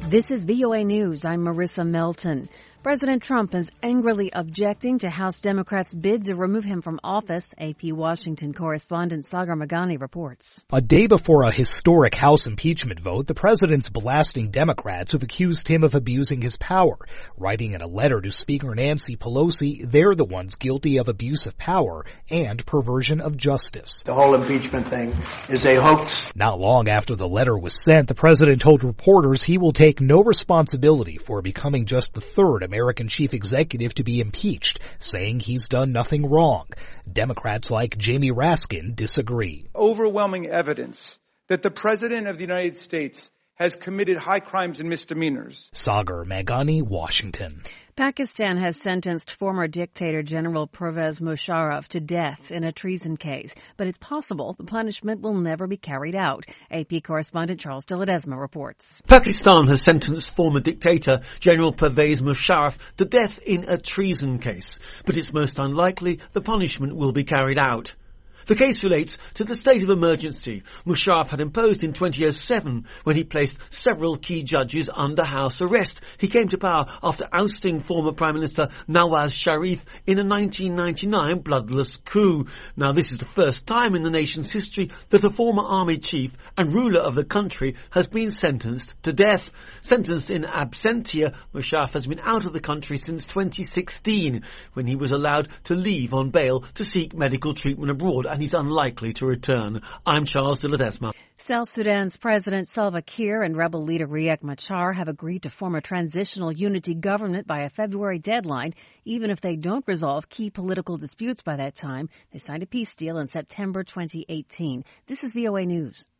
This is VOA News. I'm Marissa Melton. President Trump is angrily objecting to House Democrats' bid to remove him from office. AP Washington correspondent Sagar Meghani reports. A day before a historic House impeachment vote, the president's blasting Democrats who've accused him of abusing his power. Writing in a letter to Speaker Nancy Pelosi, they're the ones guilty of abuse of power and perversion of justice. The whole impeachment thing is a hoax. Not long after the letter was sent, the president told reporters he will take no responsibility for becoming just the third American chief executive to be impeached, saying he's done nothing wrong. Democrats like Jamie Raskin disagree. Overwhelming evidence that the President of the United States has committed high crimes and misdemeanors. Sagar Meghani, Washington. Pakistan has sentenced former dictator General Pervez Musharraf to death in a treason case, but it's possible the punishment will never be carried out. AP correspondent Charles de Ledesma reports. Pakistan has sentenced former dictator General Pervez Musharraf to death in a treason case, but it's most unlikely the punishment will be carried out. The case relates to the state of emergency Musharraf had imposed in 2007 when he placed several key judges under house arrest. He came to power after ousting former Prime Minister Nawaz Sharif in a 1999 bloodless coup. Now, this is the first time in the nation's history that a former army chief and ruler of the country has been sentenced to death. Sentenced in absentia, Musharraf has been out of the country since 2016 when he was allowed to leave on bail to seek medical treatment abroad, and he's unlikely to return. I'm Charles de Ledesma. South Sudan's President Salva Kiir and rebel leader Riek Machar have agreed to form a transitional unity government by a February deadline, even if they don't resolve key political disputes by that time. They signed a peace deal in September 2018. This is VOA News.